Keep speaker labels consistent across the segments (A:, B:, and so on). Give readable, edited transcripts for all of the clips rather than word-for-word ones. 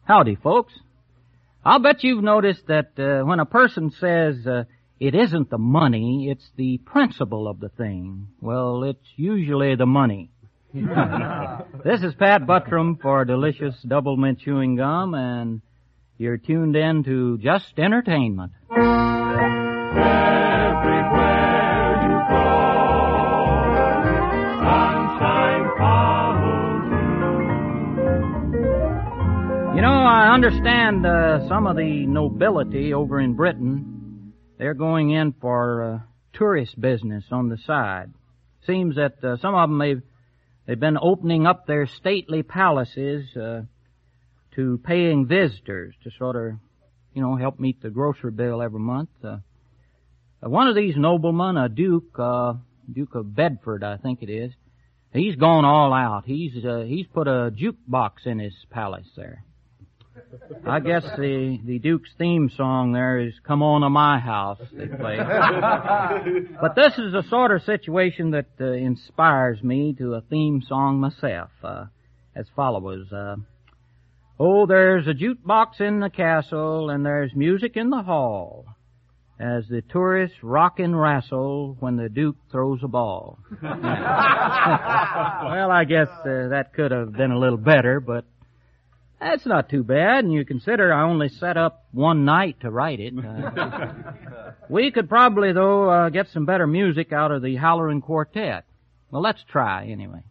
A: Howdy, folks. I'll bet you've noticed that when a person says it isn't the money, it's the principle of the thing. Well, it's usually the money. This is Pat Buttram for Delicious Double Mint Chewing Gum, and you're tuned in to Just Entertainment.
B: Everywhere you go, sunshine follows you.
A: You know, I understand some of the nobility over in Britain, they're going in for tourist business on the side. Seems that some of them they've been opening up their stately palaces to paying visitors to sort of, help meet the grocery bill every month. One of these noblemen, a Duke of Bedford, I think it is, he's gone all out. He's put a jukebox in his palace there. I guess the Duke's theme song there is "Come On to My House" they play. But this is the sort of situation that inspires me to a theme song myself, as follows. Oh, there's a jukebox in the castle, and there's music in the hall, as the tourists rock and wrestle when the Duke throws a ball. Well, I guess that could have been a little better, but that's not too bad, and you consider I only set up one night to write it. We could probably, though, get some better music out of the Halloran Quartet. Well, let's try, anyway.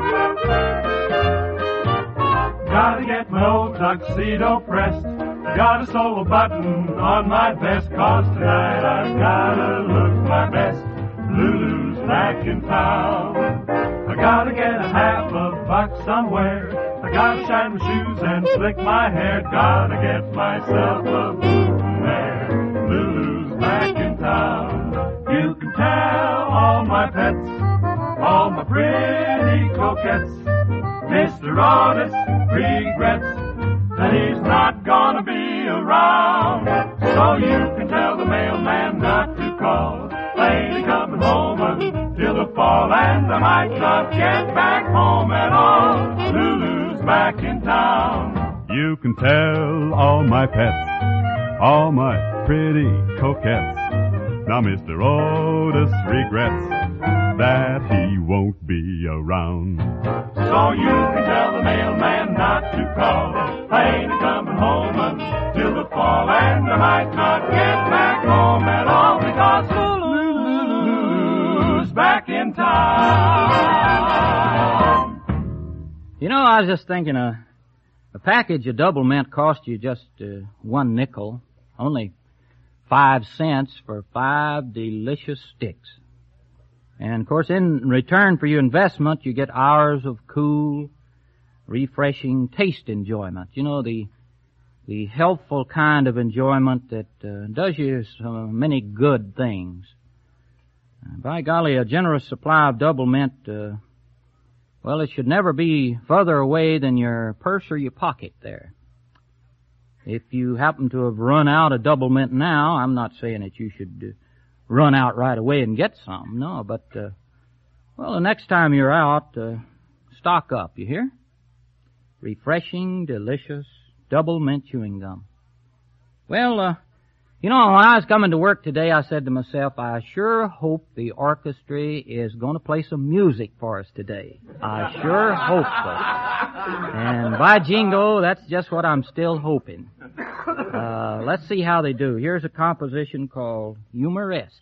B: Gotta get my old tuxedo pressed. Got a solo button on my vest, 'cause tonight I've gotta look my best. Lulu's back in town. I gotta get a half a buck somewhere. I gotta shine my shoes and slick my hair. Gotta get myself a boutonniere. Lulu's back in town. You can tell all my pets, all my pretty coquettes, Mr. Otis regrets that he's not gonna be around. So you can tell the mailman not to call. Ain't coming home until the fall, and I might not get back home at all. Lulu's back in town.
C: You can tell all my pets, all my pretty coquettes, now Mr. Otis regrets that he won't be around.
B: So you can tell the mailman not to call. I ain't coming home until the fall, and I might not get back home at all, because Lulu's back in town.
A: I was just thinking a package of double mint cost you just 1 nickel, only 5 cents for 5 delicious sticks. And, of course, in return for your investment, you get hours of cool, refreshing taste enjoyment. The healthful kind of enjoyment that does you so many good things. By golly, a generous supply of double mint, well, it should never be further away than your purse or your pocket there. If you happen to have run out of double mint now, I'm not saying that you should run out right away and get some, no, but, the next time you're out, stock up, you hear? Refreshing, delicious, double mint chewing gum. Well, when I was coming to work today, I said to myself, I sure hope the orchestra is going to play some music for us today. I sure hope so. And by jingo, that's just what I'm still hoping. Let's see how they do. Here's a composition called Humoresque.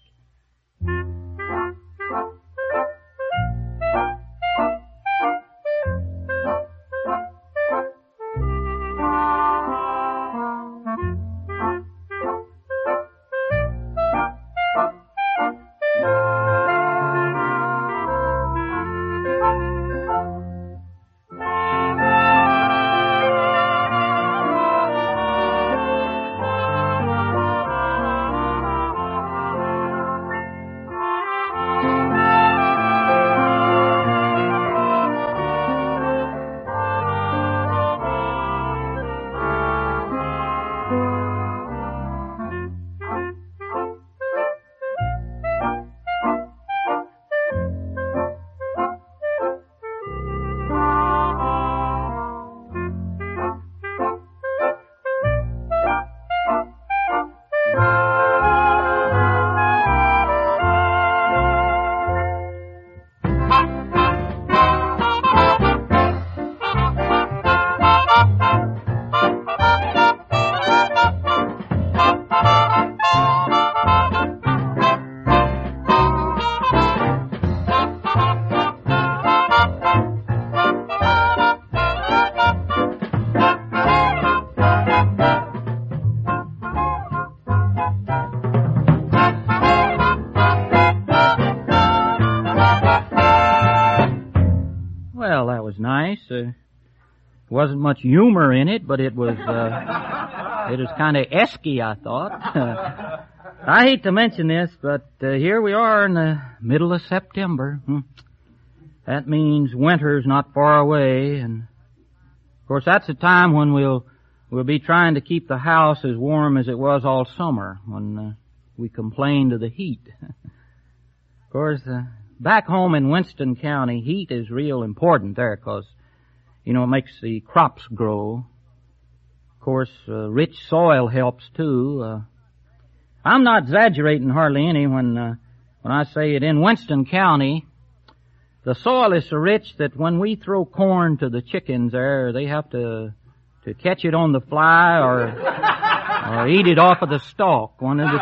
A: wasn't much humor in it, but it was kind of esky, I thought. I hate to mention this, but here we are in the middle of September. That means winter's not far away, and of course that's the time when we'll be trying to keep the house as warm as it was all summer when we complained of the heat. Of course, back home in Winston County, heat is real important there because, it makes the crops grow. Of course, rich soil helps too. I'm not exaggerating hardly any when I say it. In Winston County, the soil is so rich that when we throw corn to the chickens there, they have to catch it on the fly or eat it off of the stalk, one of the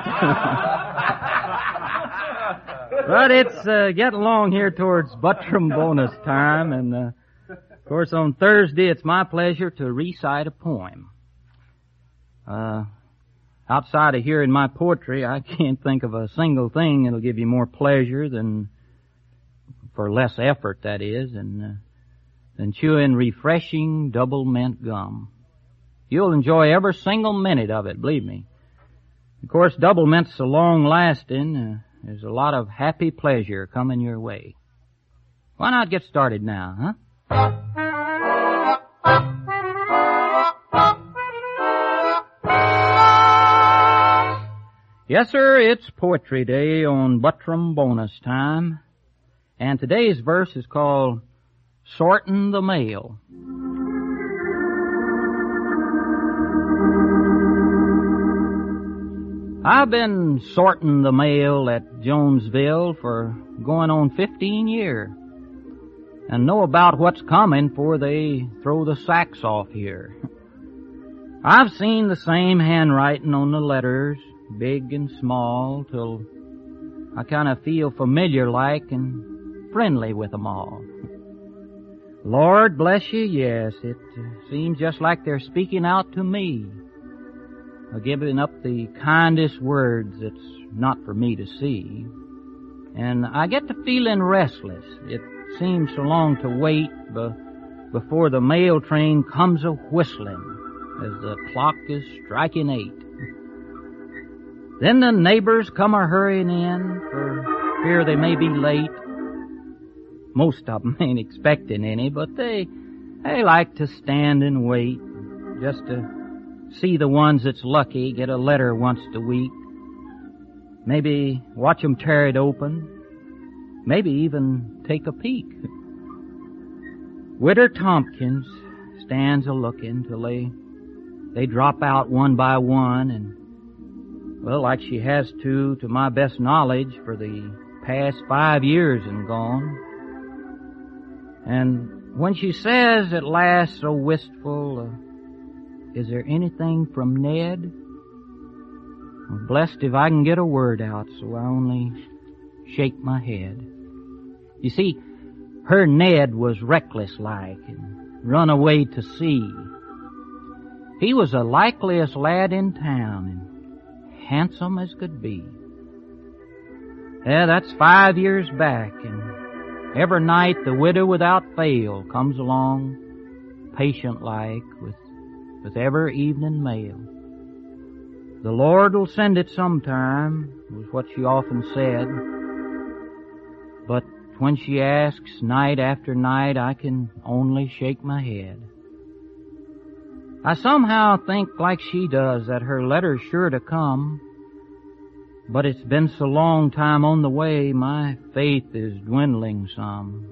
A: two. But it's getting along here towards Buttram bonus time, and of course on Thursday it's my pleasure to recite a poem. Outside of hearing my poetry, I can't think of a single thing that'll give you more pleasure than, for less effort that is, than chewing refreshing double mint gum. You'll enjoy every single minute of it, believe me. Of course, double mint's so long lasting, there's a lot of happy pleasure coming your way. Why not get started now, huh? Yes, sir, it's Poetry Day on Buttram bonus time. And today's verse is called Sortin' the Mail. I've been sorting the mail at Jonesville for going on 15 years and know about what's coming before they throw the sacks off here. I've seen the same handwriting on the letters, big and small, till I kind of feel familiar-like and friendly with them all. Lord bless you, yes, it seems just like they're speaking out to me, giving up the kindest words that's not for me to see. And I get to feeling restless. It seems so long to wait before the mail train comes a-whistling as the clock is striking 8. Then the neighbors come a-hurrying in for fear they may be late. Most of them ain't expecting any, but they like to stand and wait just to see the ones that's lucky get a letter once a week. Maybe watch 'em tear it open. Maybe even take a peek. Widder Tompkins stands a-looking till they drop out one by one, and, well, like she has to my best knowledge, for the past 5 years and gone. And when she says at last so wistful, is there anything from Ned? I'm blessed if I can get a word out, so I only shake my head. You see, her Ned was reckless-like and run away to sea. He was the likeliest lad in town and handsome as could be. Yeah, that's 5 years back, and every night the widow without fail comes along patient-like with every evening mail. The Lord will send it sometime, was what she often said. But when she asks night after night, I can only shake my head. I somehow think like she does that her letter's sure to come, but it's been so long time on the way, my faith is dwindling some.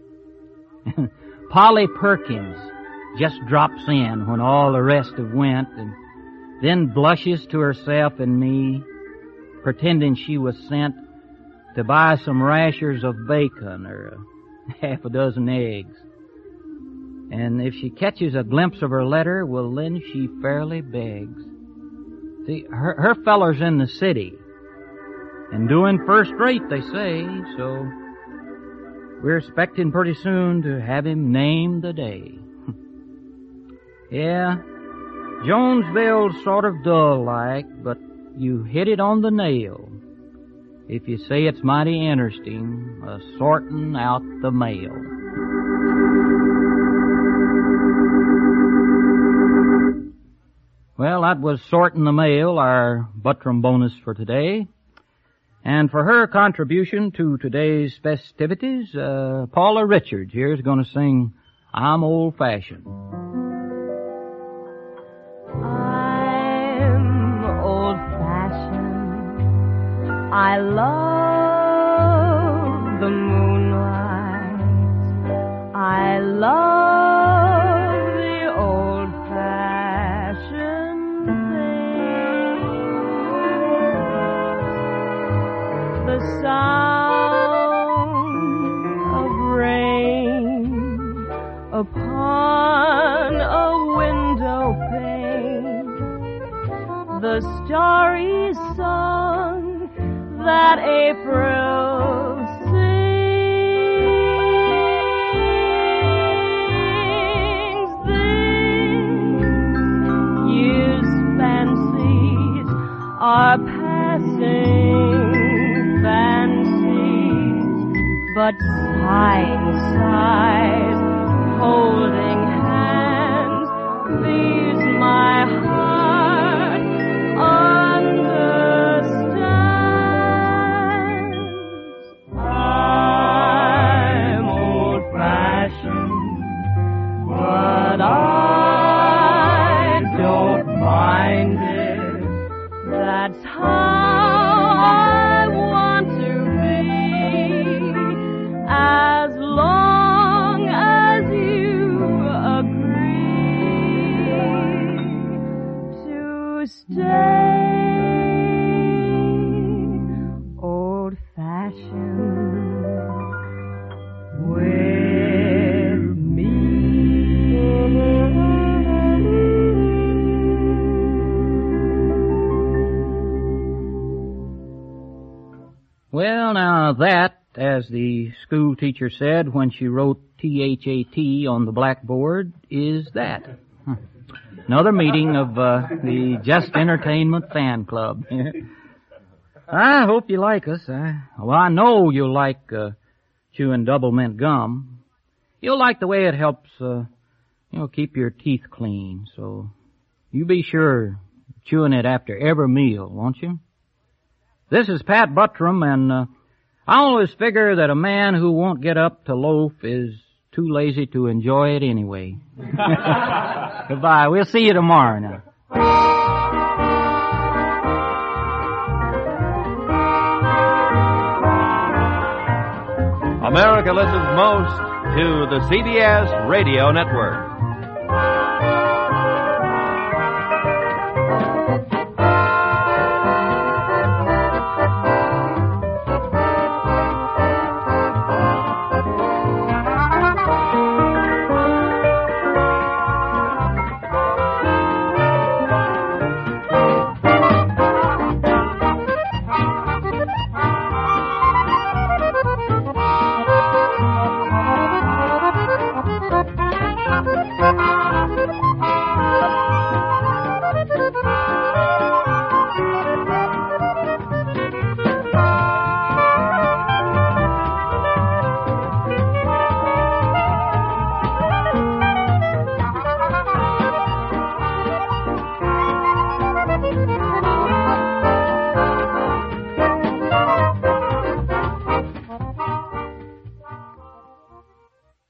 A: Polly Perkins just drops in when all the rest have went, and then blushes to herself and me, pretending she was sent to buy some rashers of bacon or half a dozen eggs. And if she catches a glimpse of her letter, well, then she fairly begs. See, her feller's in the city, and doing first rate, they say, so we're expecting pretty soon to have him named the day. Yeah, Jonesville's sort of dull-like, but you hit it on the nail if you say it's mighty interesting, sorting out the mail. Well, that was Sorting the Mail, our Buttram bonus for today. And for her contribution to today's festivities, Paula Richards here is going to sing I'm Old-Fashioned.
D: I'm old-fashioned. I love the moonlight. I love the old-fashioned things. The sound of rain upon a window pane, the starry song that April sings. These years' fancies are passing fancies, but sighing sighs, holding hands, these my heart understands. I'm old-fashioned, but I don't mind it. That's how I want to be, as long as you agree to stay old-fashioned with me.
A: Well, now that, as the school teacher said when she wrote T-H-A-T on the blackboard, is that. Another meeting of the Just Entertainment Fan Club. I hope you like us. I know you'll like chewing double mint gum. You'll like the way it helps, keep your teeth clean. So you be sure chewing it after every meal, won't you? This is Pat Buttram, and I always figure that a man who won't get up to loaf is too lazy to enjoy it anyway. Goodbye. We'll see you tomorrow now.
E: America listens most to the CBS Radio Network.